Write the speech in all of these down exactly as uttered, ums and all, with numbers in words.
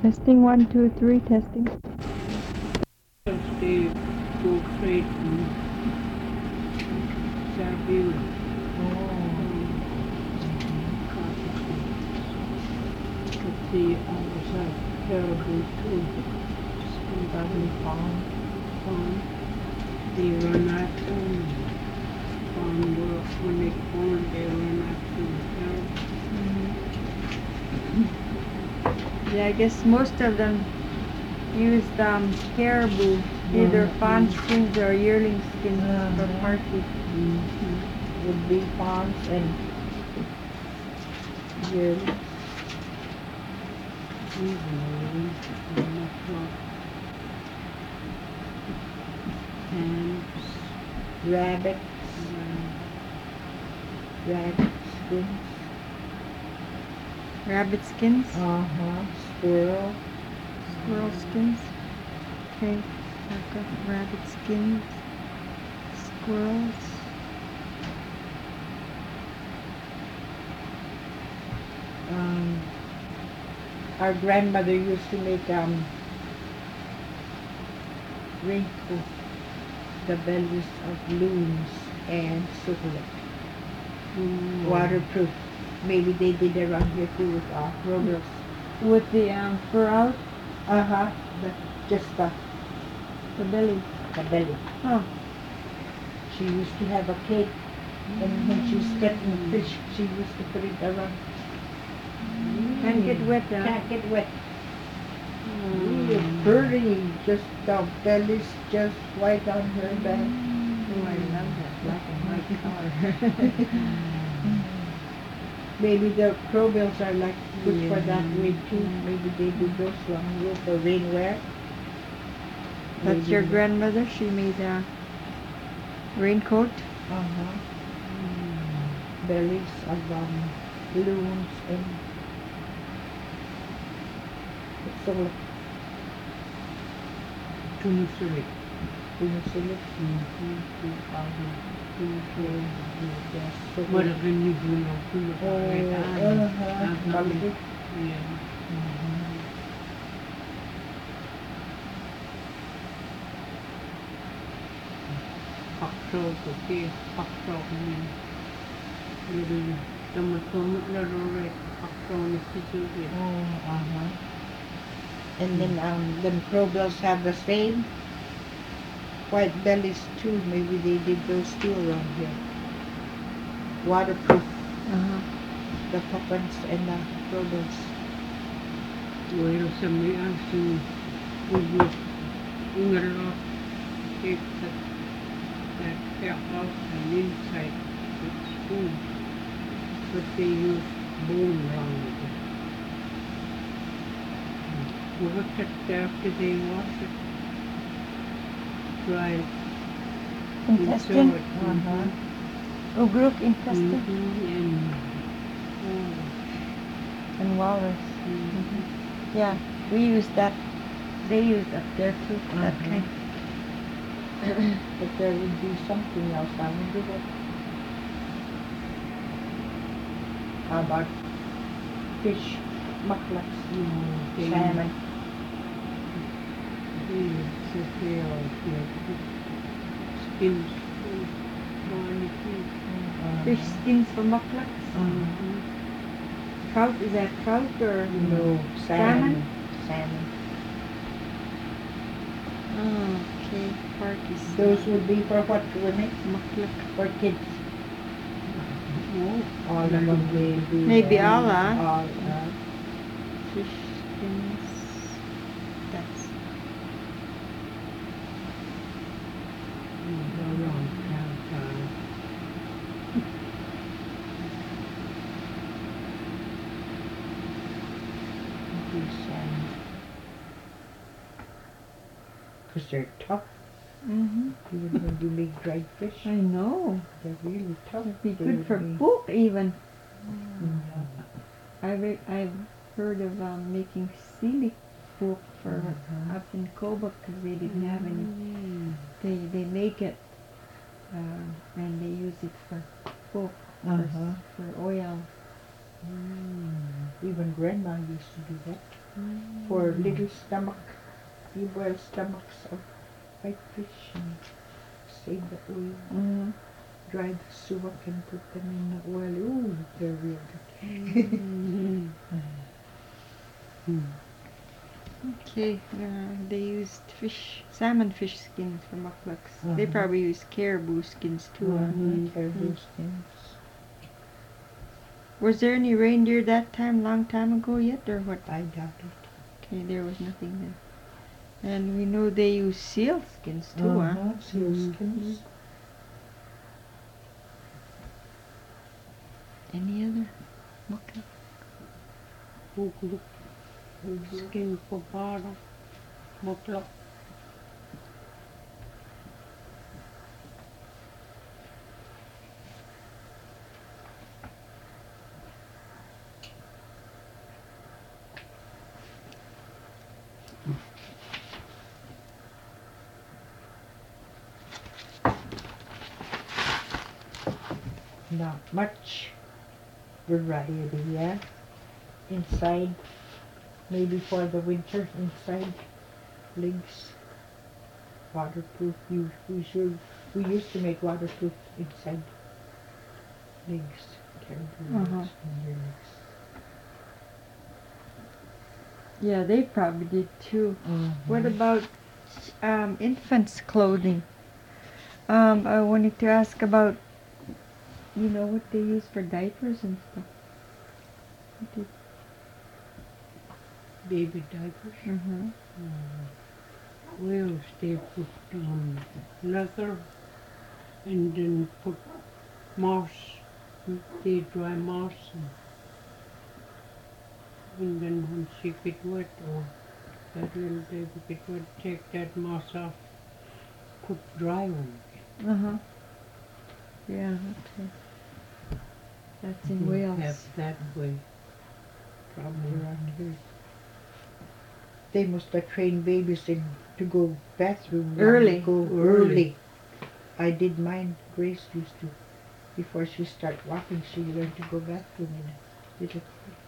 Testing one, two, three, testing. They go straight and Fairview. Could see others have caribou too. Somebody farm, farm. They run after them. Farm work, when they corn, they run after the caribou. Yeah, I guess most of them used um, caribou, either fawn skins or yearling skins Uh-huh. for party. Mm-hmm. Would be fawns and yearlings. And Rabbits, rabbit skins. Rabbit skins, Uh-huh. Squirrel. squirrel skins. Okay, I've got rabbit skins, squirrels. Um, our grandmother used to make um raincoat, the bellies of loons and chocolate. mm, Waterproof. Maybe they did around here too with uh, roses. With the um, fur out, Uh-huh. The, just the, the belly. the belly. Oh, She used to have a cake, and when she was getting fish, she used to put it around. can't get wet uh. Can't get wet. mm. It's pretty. Just the belly's just white on her back. Oh, I love that black and white color. Maybe the crowbills are like good for that Yeah. way too. Maybe they do those long rope for rainwear. That's Maybe your they- grandmother? She made a raincoat? Uh-huh. Bellies of um, loons and it's all Tunusulit. tunisilip. Malaking nigulo, pulo pa Oh, kaitaan. uh-huh. Malaki. Yeah. Pakso ko si pakso ko ni. Yung tamatulog na roret pakso ni si Judy. Oh, uh-huh. And then um, them crowbills have the same white bellies too. Maybe they did those too around here. Waterproof, Uh-huh. the puffins and the crowbills. Well, sa may asin, ugot, ingalo, it's that, that fell out and inside, it's food. But they use bone around it. Wash it after they wash it. Dry it. Intestine? Sew it. Uh-huh. Ugruk intestine Mhm, and, oh, and walrus. mhm. Yeah, we use that. They use up there too, that Uh-huh. kind. But there would be something else. I wonder what. How about fish, muklaks, Okay. salmon? They sit there like that. Skins, oh, tiny fish. Uh, Fish skins for muklaks. Mhm. Trout, is that trout or? No, salmon. Salmon. Oh, okay, parties. Those would be for what women? Muklak. For kids. Oh, All of them will be. Maybe uh, all, ah. All, uh, Fish skins. That's around campfire. because they're tough. mm-hmm. Even when you make dried fish, I know. they're really tough. It'd be They good would for be- book even. Mm. I re- I've heard of um, making sealy book for Mhm. up in Koba because they didn't have any. Mm. They they make it uh, and they use it for book for, Uh-huh. for oil. Mm. Even grandma used to do that. for little stomach. You boil stomachs of whitefish and save the oil. Mm-hmm. Dry the sumac and put them in the oil. Ooh, they're real good. Mm-hmm. Okay, uh, they used fish, salmon fish skins for muklaks. They Uh-huh. probably used caribou skins too. huh? Mhm. Caribou skins. Was there any reindeer that time, long time ago yet, or what? I doubt it. Okay, there was nothing then. And we know they use seal skins too, huh? Uh-huh, seal Mhm. skins. Any other muklak? Bukluk. Skin papara. Muklak. Not much variety, yeah. Inside, maybe for the winter, inside legs. Waterproof. You, we should. We used to make waterproof inside legs. Caribou Uh-huh. legs and your legs. Yeah, they probably did too. Mhm. What about um, infants' clothing? Um, I wanted to ask about, you know, what they use for diapers and stuff. What did- Baby diapers. Mhm. Uh, Whales, they put um, leather and then put moss. They dry moss and, and then when she get wet or that little baby get wet, take that moss off, put dry one. Uh-huh. Yeah, okay. That's in We Wales. have that way. Probably around here. They must have trained babies in, to go bathroom long Early. ago, Early. early. I did mine. Grace used to. Before she started walking, she learned to go bathroom in a little.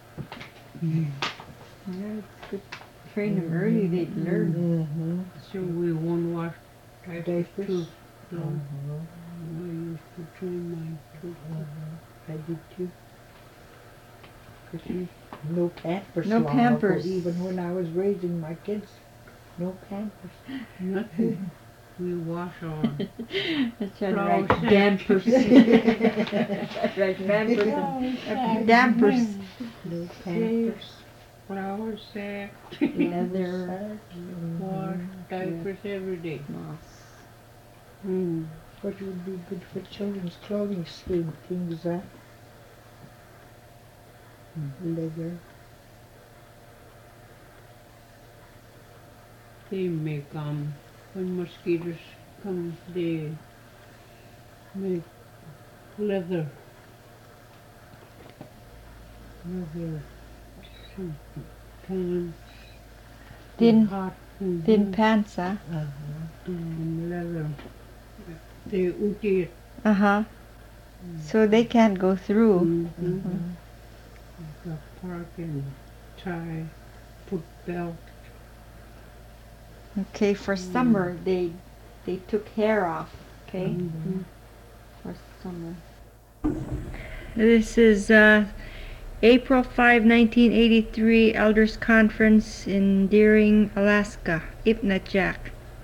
Yeah, it's good. Train them early, they'd learn. Mm-hmm. So we won't wash diapers Diapers. too long. Uh-huh. I used to train mine too. Uh-huh. I did too. Cause you, no pampers. No long ago, Pampers. even when I was raising my kids, no pampers. Nothing. We wash our That's right, Flour right. sack. Dampers. Right, pampers and dampers. No pampers. flour sack, Leather. wash diapers every day. Moss. Mm. What would be good for children's clothing scheme things, uh, leather. They make um when mosquitoes come, they make leather. Leather. Some pants. Thin, cotton. thin pants, huh? Uh-huh. And leather. They uti it. Uh-huh. So they can't go through. Mm-hmm. Mhm. The park and tie, put belt. Okay, for summer they they took hair off. Okay, Mhm. for summer. This is uh, April fifth, nineteen eighty-three Elders Conference in Deering, Alaska, Ipnachak.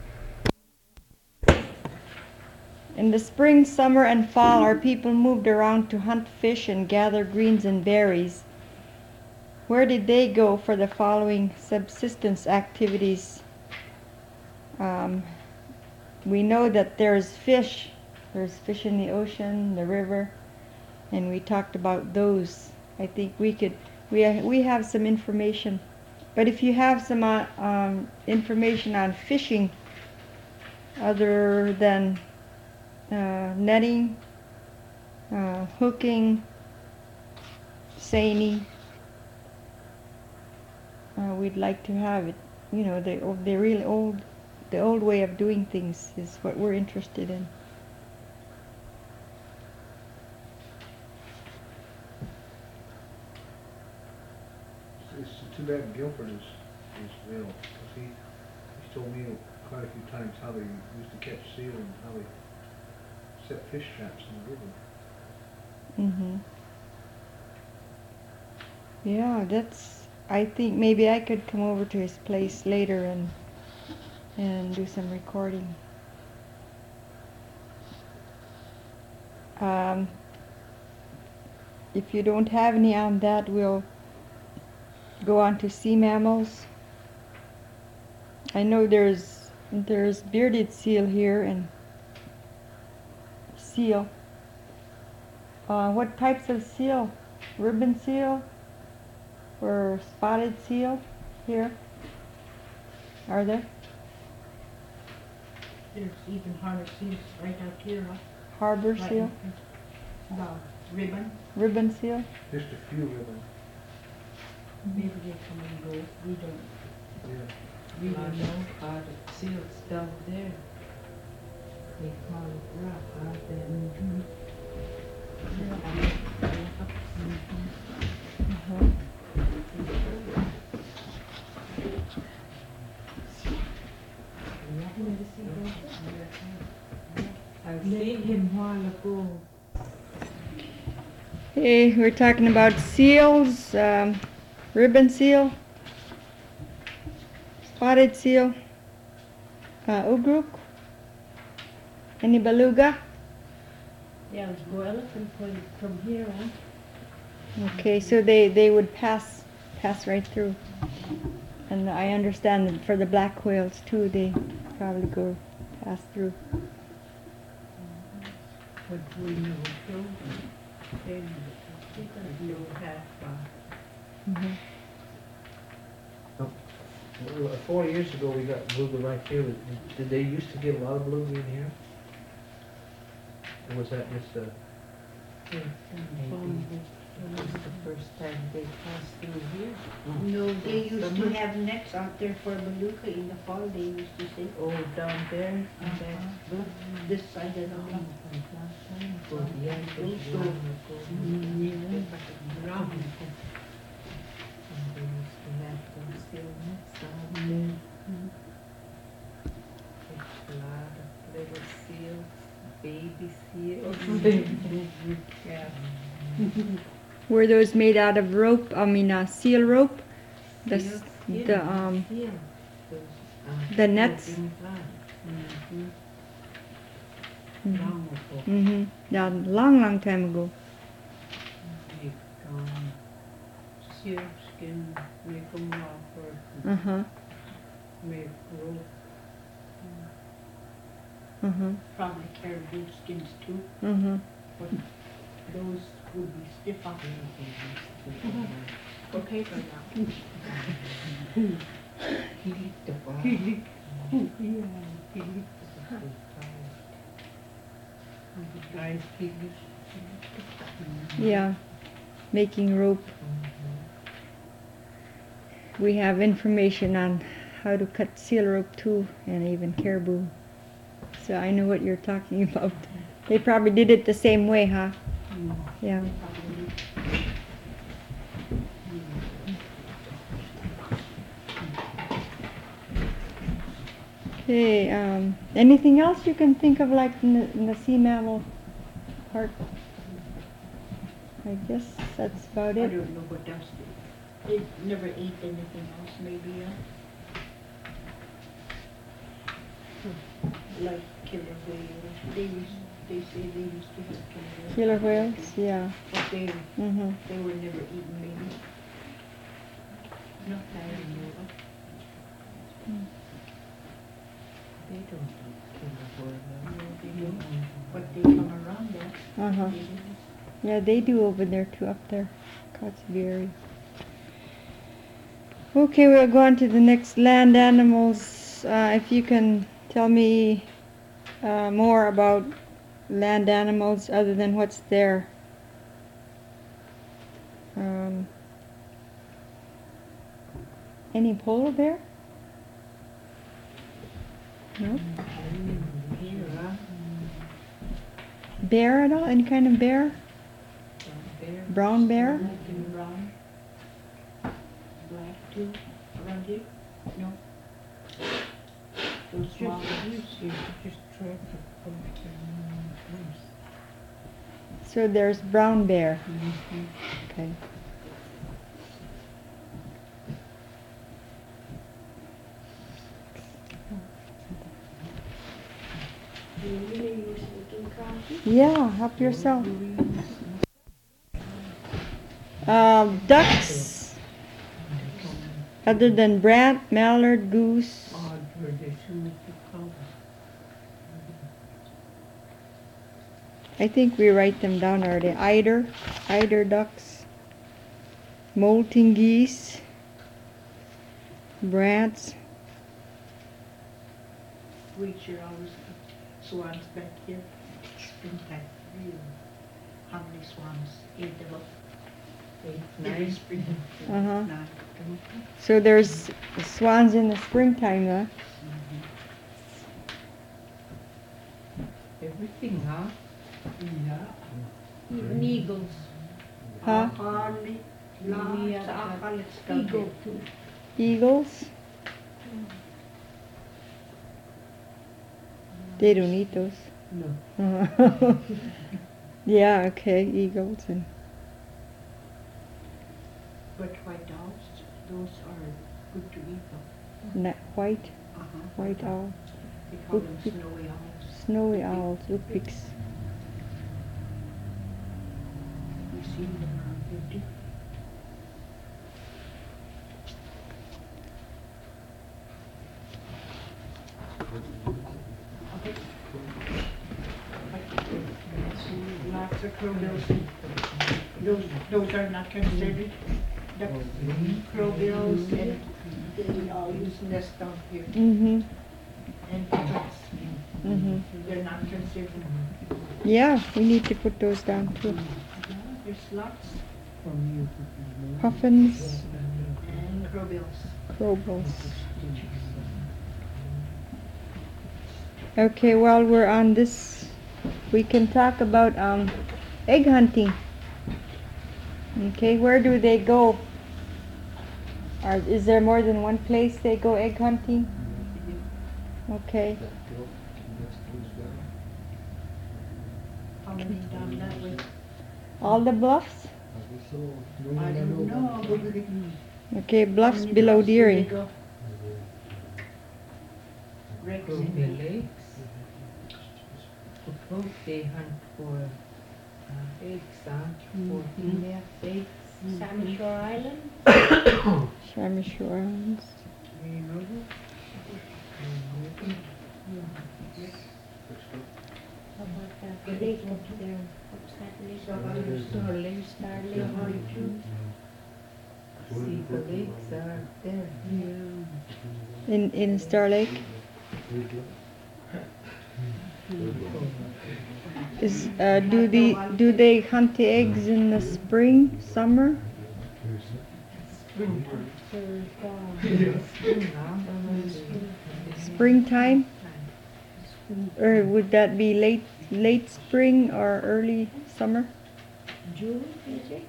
In the spring, summer, and fall, our people moved around to hunt fish and gather greens and berries. Where did they go for the following subsistence activities? Um, we know that there's fish. There's fish in the ocean, the river, and we talked about those. I think we could, we, ha- we have some information. But if you have some uh, um, information on fishing other than uh, netting, uh, hooking, seining, uh, we'd like to have it. You know, the o- the real old, the old way of doing things is what we're interested in. it's too bad Guilford is, is ill, because he, he's told me quite a few times how they used to catch seal and how they set fish traps in the river. Mm-hmm. Yeah, that's, I think maybe I could come over to his place later and and do some recording. Um, if you don't have any on that, we'll go on to sea mammals. I know there's there's bearded seal here and seal. Uh, what types of seal? Ribbon seal or spotted seal here? Are there? There's even harbor seals right out here, huh? Harbor Right seal? in- The ribbon, Ribbon seal? Just a few ribbon, maybe they come and go, we don't yeah. We really don't know. know how the seals down there. They call it rock out there. Mhm. Uh-huh. I've seen him while ago. Hey, we're talking about seals, um, ribbon seal, spotted seal, uh, ugruk, any beluga? Yeah, let's go elephant from, from here, huh? Okay, so they, they would pass pass right through. And I understand that for the black whales too, they probably go pass through. But we know too. They, they don't know half far. Mhm. Well, Four years ago, we got beluga right here. Did- Did they used to get a lot of beluga in here? Or was that just a, Yes, and from the, it was the first time they passed through here. No, they used to Summer. have nets out there for beluga in the fall, they used to say. Oh, down there, Uh-huh. that's good. This side of the Oh, lake. good, yeah, it was So- long ago. Mm, yeah. Brown. And they used to have those seal nets out there. There's a lot of little seals, baby seals. Yeah. Were those made out of rope? I mean, uh, seal rope? The s- Seals, yeah, the, um, seal. Those, uh, the nets? floating plant. Mhm. Mhm. Long ago. Mhm. Yeah, long, long time ago. Make, um, seal skin, make them offer, Uh huh. make rope. Uh huh. Probably caribou skins too, Uh huh. but those would be stiff up. For paper now. He licked the bar. He licked- Yeah, he licked the Nice figures. Yeah. Making rope. We have information on how to cut seal rope too, and even caribou. So I know what you're talking about. They probably did it the same way, huh? Mm. Yeah. Probably. Okay, um, anything else you can think of like in the, in the sea mammal part? I guess that's about I it. don't know what else they, they never ate anything else maybe, yeah? Like killer whales, they used, they say they used to have killer whales. Killer whales, yeah. But they, Mm-hmm. they were never eaten maybe. Not that I know of. They don't eat killer No, whale. they don't, but they come around there. Uh-huh. They do. Yeah, they do over there too, up there. Kotzebue. Okay, we'll go on to the next land animals. Uh, if you can tell me uh, more about land animals other than what's there. Um, any polar bear? No? Here, huh? Bear at all? Any kind of bear? Down there. Brown bear? Black and brown. Black too around here? No? Those small ones? Just try to put it So there's brown bear. Okay. Yeah, help yourself. Um, ducks. Other than brant, mallard, goose. odd where they should make the color. I think we write them down already. Eider, eider ducks, molting geese, brants. Reach your always swans back here. Springtime. How many swans? Eight of them. Eight, Every nine. spring. Uh-huh. Nine. So there's swans in the springtime, huh? Everything, huh? Yeah. Even eagles. Huh? Hardly. Lots Yeah, of college Eagle too. Eagles. They don't eat those. No. Uh-huh. Yeah, okay, eagles and But white owls, those are good to eat though. na- white, Uh-huh. white owl, They call them Oop. snowy owls. snowy owls, upiks. You see them around here too. Lots of crowbills. Those, those are not considered ducks, crowbills, and they all use nest down here. Mm-hmm, And ducks, mm-hmm. they're not considered. Yeah, we need to put those down too. There's lots Puffins, and crowbills. crowbills. Okay, while we're on this, we can talk about um, egg hunting. Okay, where do they go? Or is there more than one place they go egg hunting? Okay. How many down that way? All the bluffs? I don't know. Okay, How bluffs many below bluffs do they Deering. go? Rex From and the lakes. Suppose they hunt for uh, eggs, huh? For female eggs. Salmon Shore Island? Shammy Shore Islands. You know that? How about that lake up there? What's that lake? Star Lake. Star Lake, Hollywood. See, the lakes are there. Yeah. In, in Star Lake? Is, uh, do the, do they hunt the eggs in the spring, summer? Spring, huh? Springtime? Or would that be late, late spring or early summer? June, is it?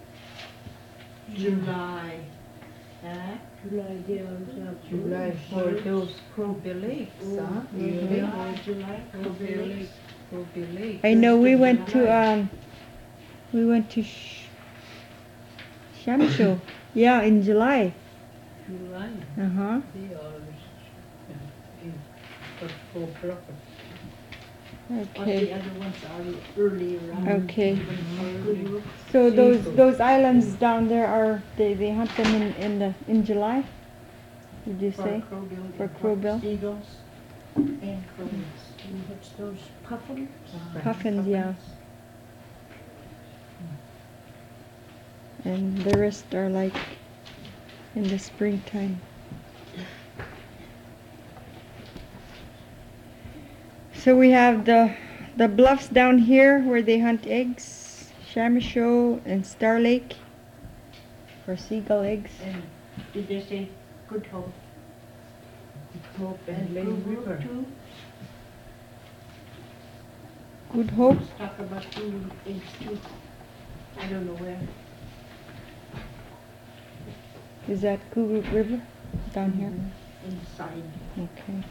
July. Huh? July, they always have July for those Crowbill Lakes, huh? Yeah, July, Crowbill Lake, Crowbill Lake. I know we went to, um, we went to Sh- Shamsho. Yeah, in July. July, Uh-huh. they always, yeah, in, for four block. But the Okay. other ones are earlier on. Okay. Good. So those, those islands down there are, they, they hunt them in, in the, in July? Did you For say? crowbill. For crowbill? Eagles and crowbills. And what's those puffins? Puffins, yeah. And the rest are like in the springtime. So we have the the bluffs down here where they hunt eggs, Shamisho and Star Lake for seagull eggs. And did they say Good Hope? Good Hope and And Lane Blue River. Brook too? Good Hope. Let's talk about blue eggs too. I don't know where. Is that Cougar River down here? Inside Okay.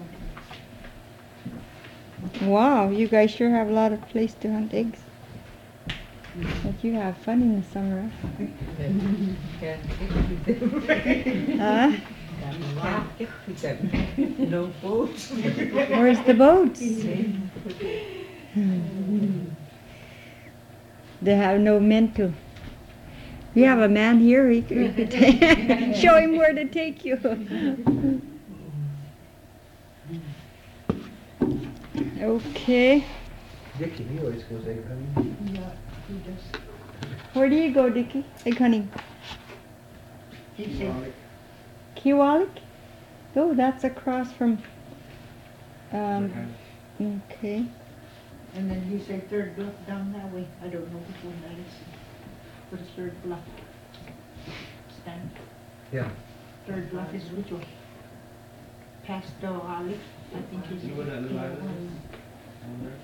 something. Wow, you guys sure have a lot of place to hunt eggs. But you have fun in the summer, Can't get to them. huh? Can't get to them. No boats. Where's the boats? They have no men to. We have a man here. He could, he could ta- show him where to take you. Okay. Dickie, he always goes egg hunting. Yeah, he does. Where do you go, Dickie? Egg hunting. He said, Kiwalik? Oh, that's across from. Um, okay. and then he said third bluff down that way. I don't know which one that is. But it's third bluff. Stand. Yeah. Third bluff is which one? Past the alley. I think he's. You know where that little island is? Down there?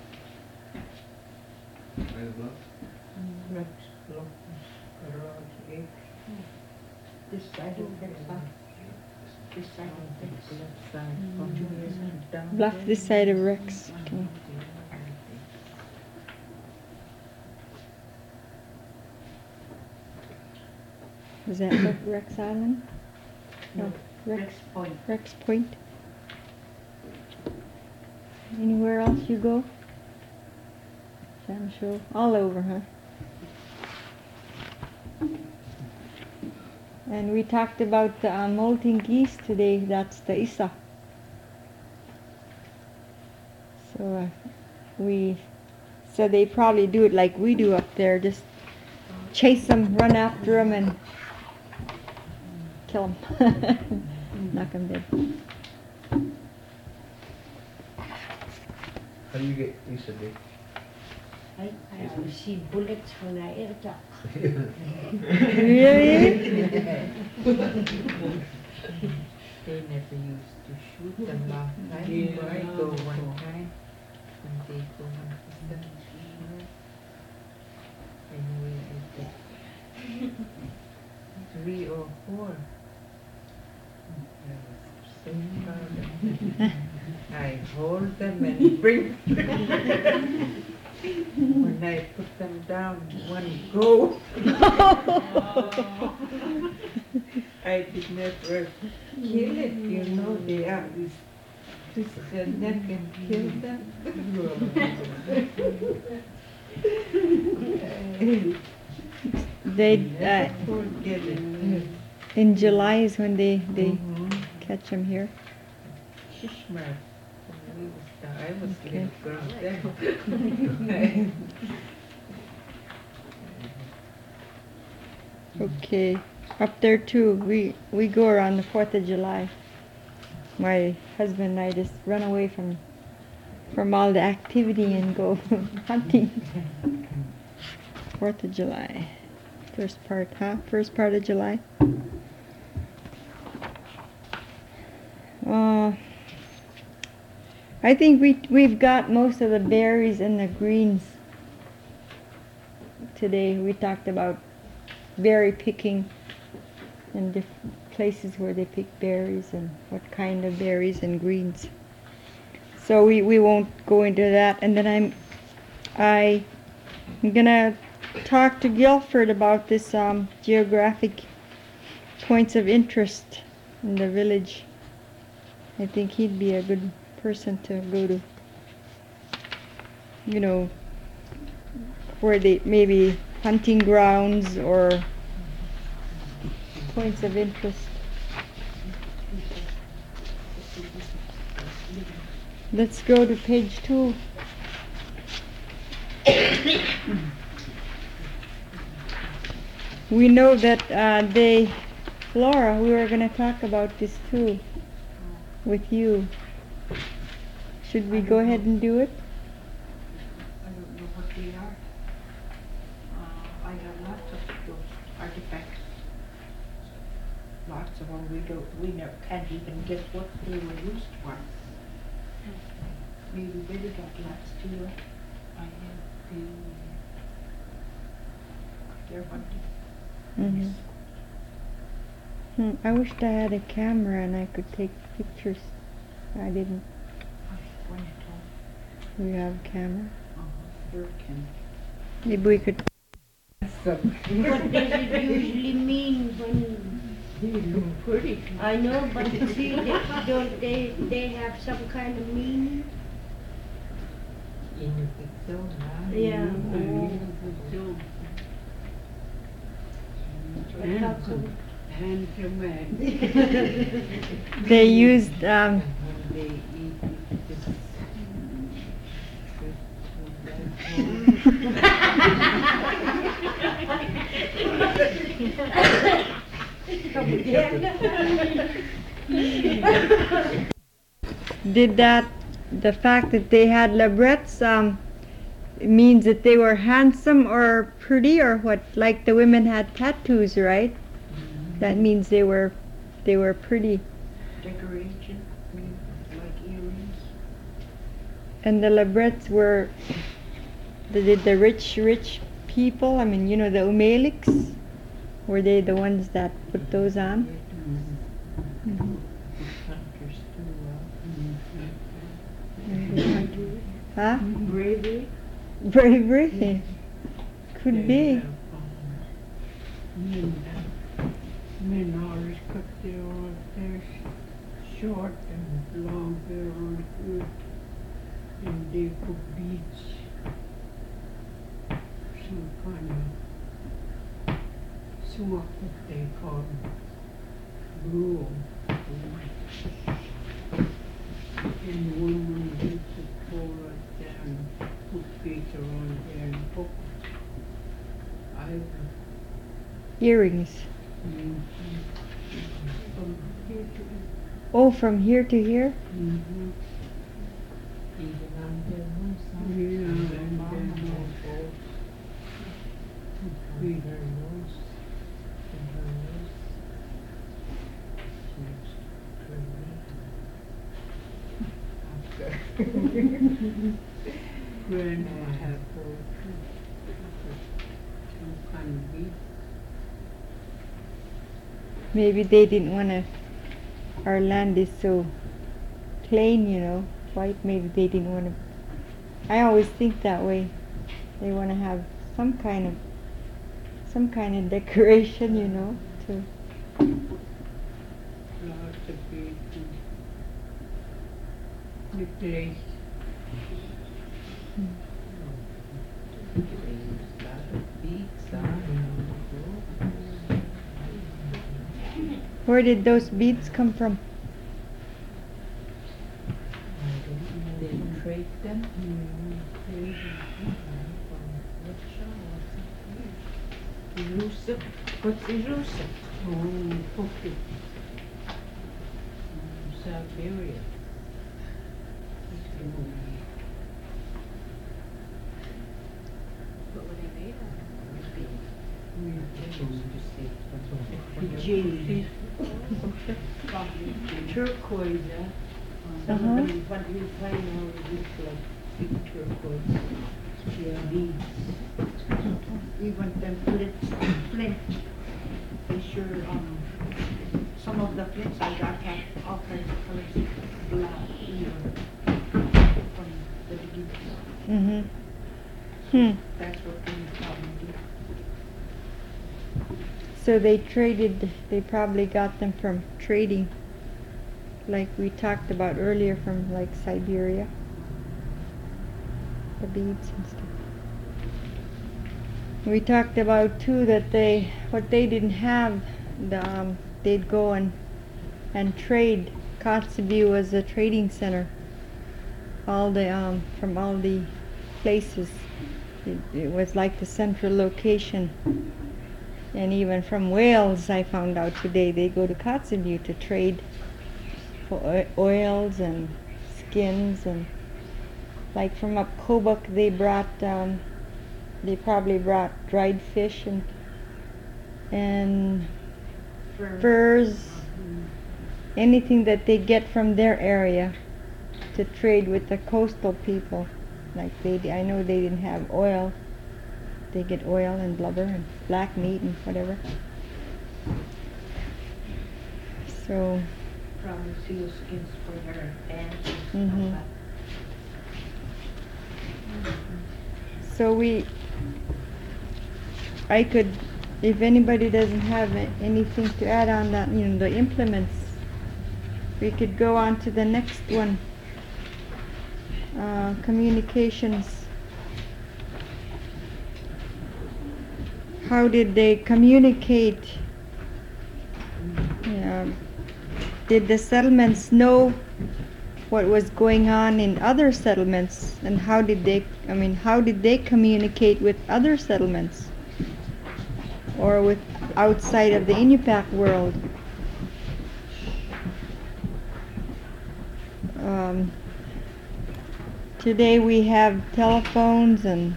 By the bluff? Rex Bluff, Garage Egg. This side of Rex Bluff. This side of Rex. Left side from here down Bluff there. this side of Rex. Okay. Is that Re- Rex Island? No, Rex, Rex Point. Rex Point. Anywhere else you go? Sam show all over, huh? And we talked about the uh, molting geese today. That's the Isa. So uh, we said they probably do it like we do up there. Just chase them, run after them, and kill them. Knock them dead. How do you get Lisa Dick? I, I received bullets when I ate up. Really? They never used to shoot them last time, but I go one time, and they go one percent. Anyway, I get three or four. I was so proud of them. I hold them and bring them. When I put them down, one go. I did never kill it, you know, they always twist their neck and kill them. They uh, Forget it. in July is when they they Mhm. catch them here. Shishmar. I was Okay. little girl then. Okay, up there too. We we go around the Fourth of July. My husband and I just run away from from all the activity and go hunting. Fourth of July, first part, huh? First part of July. Uh, I think we we've got most of the berries and the greens today. We talked about berry picking and different places where they pick berries and what kind of berries and greens. So we, we won't go into that. And then I'm I am gonna talk to Guilford about this um, geographic points of interest in the village. I think he'd be a good person to go to. You know, where they maybe hunting grounds or points of interest. Let's go to page two. We know that uh, they, Laura, we were going to talk about this too with you. Should we go ahead and do it? I don't know what they are. Uh, I have lots of those artifacts. Lots of them. We don't, we never, can't even guess what they were used for. Maybe Billy got lots too. I have the, they're hunting. Mhm. Hmm, I wished I had a camera and I could take pictures. I didn't. We have a camera. Maybe we could. What does it usually mean when? Pretty. I know, but see, they, don't they, they have some kind of meaning? Yeah. I thought so. Handsome man. They used um, They eat this. Come again. did that. The fact that they had labrettes um, means that they were handsome or pretty or what? Like the women had tattoos, right? That means they were they were pretty. Decoration, like earrings. And the labrettes were the, did the rich rich people. I mean, you know, the Umeliks. Were they the ones that put those on? Mhm. Huh? Bravery. Bravery. Could be. Men, men always cut their, their short and long hair on good, and they put beads, some kind of smoke that they call blue. And the woman used to pull right down, put beads around there and hook. I Earrings. mm, from here to Oh, from here to here? mm-hmm. Even on their nose, huh? Yeah, And their and mom their and their nose. both. We- And her nose. And her nose. She was curly. Grandma had her some kind of bead. Maybe they didn't want to. Our land is so plain, you know, white. Maybe they didn't want to. I always think that way. They want to have some kind of, some kind of decoration, you know, to. Lots of beads and necklace. They used a lot of beads on. Where did those beads come from? They trade them. Rusa. What's the Rusa? Oh, pocket. Siberia. What were they made of? Jade. Turquoise, huh? Some Uh-huh. of them, what you find now looks like big turquoise. Yeah. Beads. Even them flints, flint. They sure, um, some of the flints I got have all kinds of colors, black, even, from the beads. Mm-hmm. Hmm. That's what they probably do. So they traded. They probably got them from trading, like we talked about earlier, from like Siberia. The beads and stuff. We talked about too that they, what they didn't have, the, um, they'd go and and trade. Kotzebue was a trading center. All the um, from all the places, it, it was like the central location. And even from Wales, I found out today, they go to Kotzebue to trade for oi- oils and skins, and like from up Kobuk, they brought. Um, They probably brought dried fish and and furs, anything that they get from their area, to trade with the coastal people. Like they, I know they didn't have oil. They get oil and blubber and black meat and whatever. So, Probably sealskins for their pants Mhm. and stuff like so we, I could, if anybody doesn't have a- anything to add on that, you know, the implements, we could go on to the next one. Uh, communications. How did they communicate? Yeah. Did the settlements know what was going on in other settlements, and how did they, I mean, how did they communicate with other settlements? Or with outside of the Inupiaq world? Um, today we have telephones and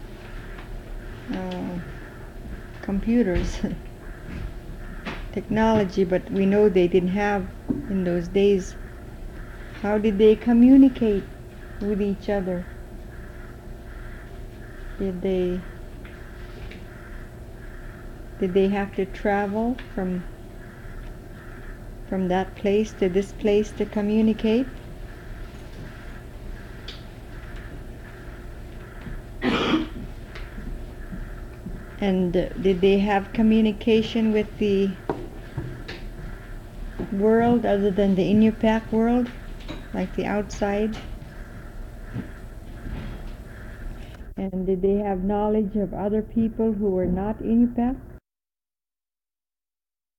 uh, computers, technology, but we know they didn't have in those days. How did they communicate with each other? Did they did they have to travel from from that place to this place to communicate? And uh, did they have communication with the world other than the Inupiaq world, like the outside? And did they have knowledge of other people who were not Inupiaq?